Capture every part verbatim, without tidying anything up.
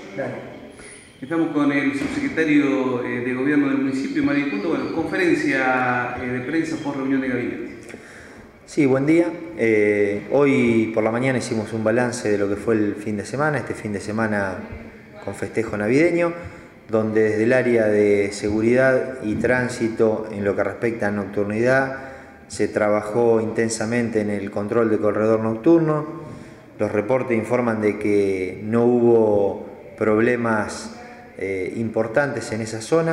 Claro. Estamos con el subsecretario eh, de Gobierno del municipio, Mario Icunto. Bueno, conferencia eh, de prensa por reunión de gabinete. Sí, buen día. Eh, hoy por la mañana hicimos un balance de lo que fue el fin de semana, este fin de semana con festejo navideño, donde desde el área de seguridad y tránsito, en lo que respecta a nocturnidad, se trabajó intensamente en el control de corredor nocturno. Los reportes informan de que no hubo problemas eh, importantes en esa zona,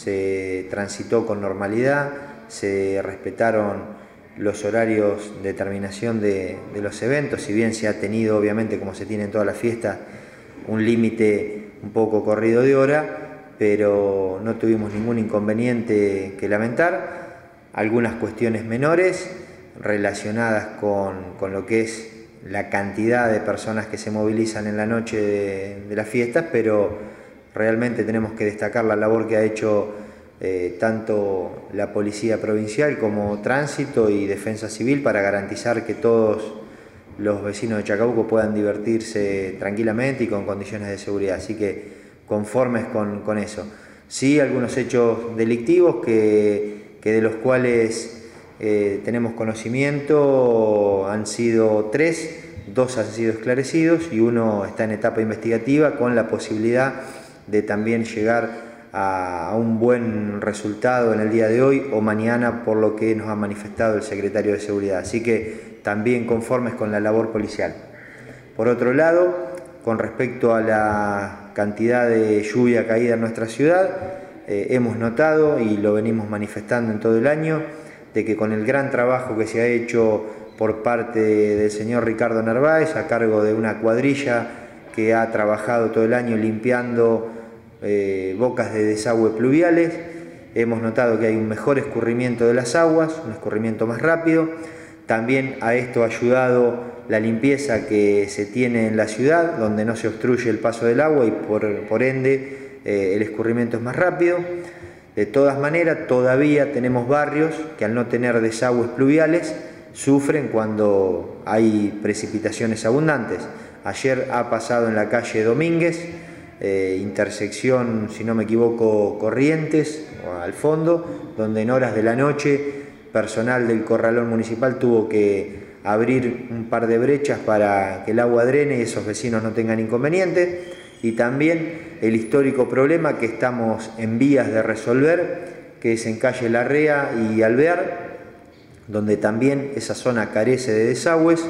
se transitó con normalidad, se respetaron los horarios de terminación de, de los eventos, si bien se ha tenido, obviamente, como se tiene en todas las fiestas, un límite un poco corrido de hora, pero no tuvimos ningún inconveniente que lamentar. Algunas cuestiones menores relacionadas con, con lo que es la cantidad de personas que se movilizan en la noche de, de las fiestas, pero realmente tenemos que destacar la labor que ha hecho eh, tanto la Policía Provincial como Tránsito y Defensa Civil para garantizar que todos los vecinos de Chacabuco puedan divertirse tranquilamente y con condiciones de seguridad. Así que conformes con, con eso. Sí, algunos hechos delictivos que, que de los cuales Eh, tenemos conocimiento, han sido tres, dos han sido esclarecidos y uno está en etapa investigativa con la posibilidad de también llegar a, a un buen resultado en el día de hoy o mañana, por lo que nos ha manifestado el secretario de Seguridad. Así que también conformes con la labor policial. Por otro lado, con respecto a la cantidad de lluvia caída en nuestra ciudad, eh, hemos notado y lo venimos manifestando en todo el año, de que con el gran trabajo que se ha hecho por parte del señor Ricardo Narváez, a cargo de una cuadrilla que ha trabajado todo el año limpiando eh, bocas de desagüe pluviales, hemos notado que hay un mejor escurrimiento de las aguas, un escurrimiento más rápido. También a esto ha ayudado la limpieza que se tiene en la ciudad, donde no se obstruye el paso del agua y por, por ende eh, el escurrimiento es más rápido. De todas maneras, todavía tenemos barrios que al no tener desagües pluviales sufren cuando hay precipitaciones abundantes. Ayer ha pasado en la calle Domínguez, eh, intersección, si no me equivoco, Corrientes, al fondo, donde en horas de la noche personal del corralón municipal tuvo que abrir un par de brechas para que el agua drene y esos vecinos no tengan inconveniente. Y también el histórico problema que estamos en vías de resolver, que es en calle Larrea y Alvear, donde también esa zona carece de desagües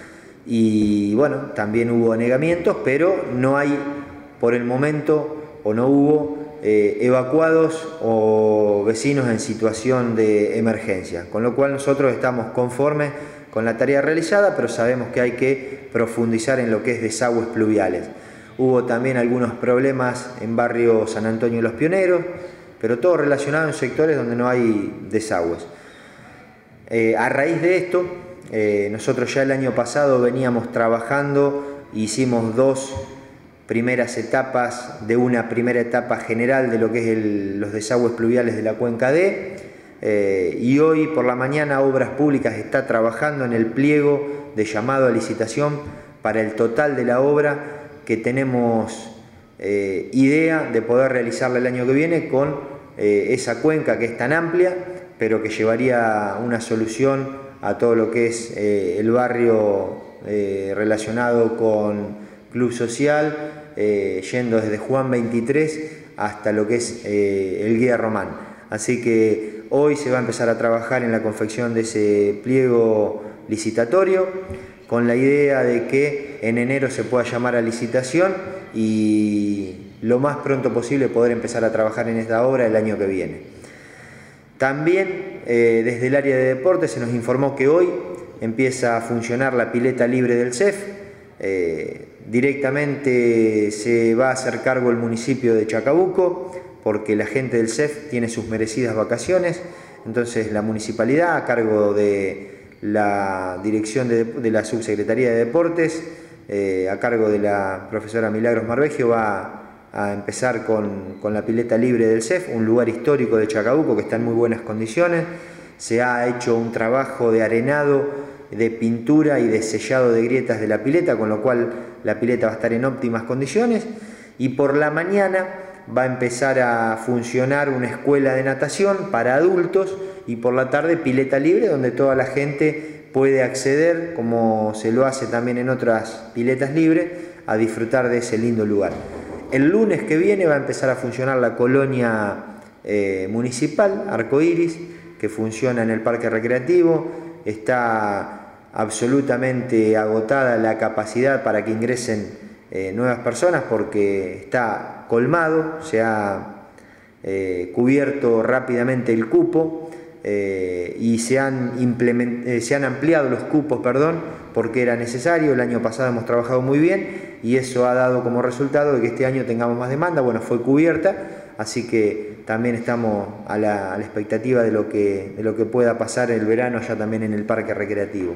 y bueno, también hubo anegamientos, pero no hay por el momento o no hubo eh, evacuados o vecinos en situación de emergencia, con lo cual nosotros estamos conformes con la tarea realizada, pero sabemos que hay que profundizar en lo que es desagües pluviales. Hubo también algunos problemas en barrio San Antonio de los Pioneros, pero todo relacionado en sectores donde no hay desagües. Eh, a raíz de esto, eh, nosotros ya el año pasado veníamos trabajando, hicimos dos primeras etapas de una primera etapa general de lo que es el, los desagües pluviales de la Cuenca D, eh, y hoy por la mañana Obras Públicas está trabajando en el pliego de llamado a licitación para el total de la obra que tenemos eh, idea de poder realizarla el año que viene con eh, esa cuenca que es tan amplia, pero que llevaría una solución a todo lo que es eh, el barrio eh, relacionado con Club Social, eh, yendo desde Juan veintitrés hasta lo que es eh, el Guía Román. Así que hoy se va a empezar a trabajar en la confección de ese pliego licitatorio, con la idea de que en enero se pueda llamar a licitación y lo más pronto posible poder empezar a trabajar en esta obra el año que viene. También eh, desde el área de deportes se nos informó que hoy empieza a funcionar la pileta libre del C E F. Eh, directamente se va a hacer cargo el municipio de Chacabuco porque la gente del C E F tiene sus merecidas vacaciones, entonces la municipalidad a cargo de la dirección de, de la Subsecretaría de Deportes, eh, a cargo de la profesora Milagros Marbegio, va a, a empezar con, con la pileta libre del C E F, un lugar histórico de Chacabuco que está en muy buenas condiciones. Se ha hecho un trabajo de arenado, de pintura y de sellado de grietas de la pileta, con lo cual la pileta va a estar en óptimas condiciones. Y por la mañana va a empezar a funcionar una escuela de natación para adultos y por la tarde pileta libre donde toda la gente puede acceder, como se lo hace también en otras piletas libres, a disfrutar de ese lindo lugar. El lunes que viene va a empezar a funcionar la colonia eh, municipal Arcoiris, que funciona en el parque recreativo. Está absolutamente agotada la capacidad para que ingresen eh, nuevas personas porque está colmado, se ha eh, cubierto rápidamente el cupo eh, y se han, implement eh, se han ampliado los cupos, perdón, porque era necesario. El año pasado hemos trabajado muy bien y eso ha dado como resultado de que este año tengamos más demanda. Bueno, fue cubierta, así que también estamos a la, a la expectativa de lo, que, de lo que pueda pasar el verano ya también en el parque recreativo.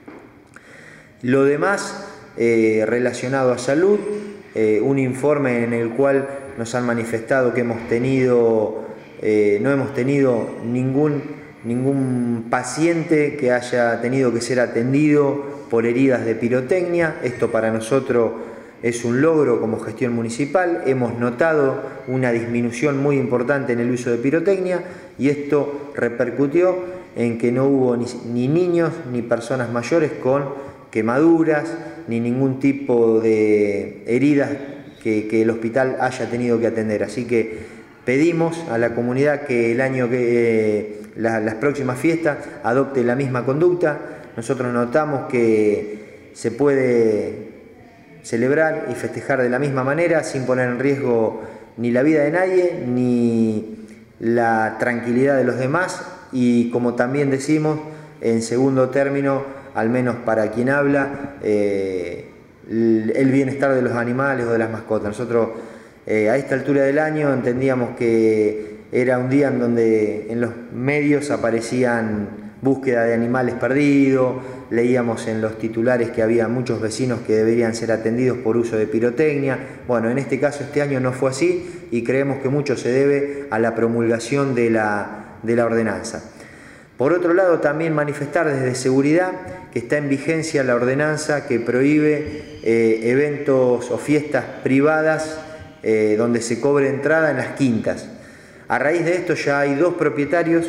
Lo demás eh, relacionado a salud, eh, un informe en el cual nos han manifestado que hemos tenido, eh, no hemos tenido ningún, ningún paciente que haya tenido que ser atendido por heridas de pirotecnia. Esto para nosotros es un logro como gestión municipal. Hemos notado una disminución muy importante en el uso de pirotecnia y esto repercutió en que no hubo ni, ni niños ni personas mayores con quemaduras ni ningún tipo de heridas que, que el hospital haya tenido que atender. Así que pedimos a la comunidad que el año que eh, la, las próximas fiestas adopte la misma conducta. Nosotros notamos que se puede celebrar y festejar de la misma manera sin poner en riesgo ni la vida de nadie ni la tranquilidad de los demás y, como también decimos, en segundo término, al menos para quien habla, eh, el bienestar de los animales o de las mascotas. Nosotros eh, a esta altura del año entendíamos que era un día en donde en los medios aparecían búsqueda de animales perdidos, leíamos en los titulares que había muchos vecinos que deberían ser atendidos por uso de pirotecnia. Bueno, en este caso este año no fue así y creemos que mucho se debe a la promulgación de la, de la ordenanza. Por otro lado, también manifestar desde seguridad que está en vigencia la ordenanza que prohíbe eh, eventos o fiestas privadas eh, donde se cobre entrada en las quintas. A raíz de esto ya hay dos propietarios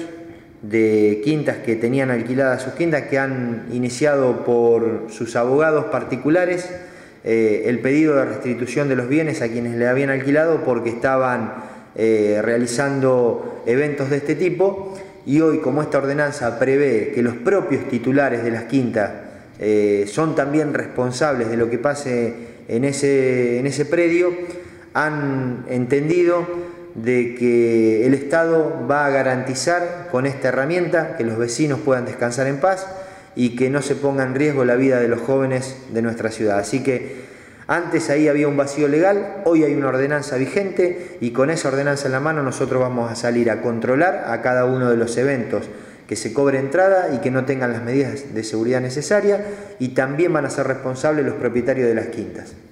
de quintas que tenían alquiladas sus quintas que han iniciado por sus abogados particulares eh, el pedido de restitución de los bienes a quienes le habían alquilado porque estaban eh, realizando eventos de este tipo. Y hoy, como esta ordenanza prevé que los propios titulares de las quintas eh, son también responsables de lo que pase en ese, en ese predio, han entendido de que el Estado va a garantizar con esta herramienta que los vecinos puedan descansar en paz y que no se ponga en riesgo la vida de los jóvenes de nuestra ciudad. Así que antes ahí había un vacío legal, hoy hay una ordenanza vigente y con esa ordenanza en la mano nosotros vamos a salir a controlar a cada uno de los eventos que se cobre entrada y que no tengan las medidas de seguridad necesarias, y también van a ser responsables los propietarios de las quintas.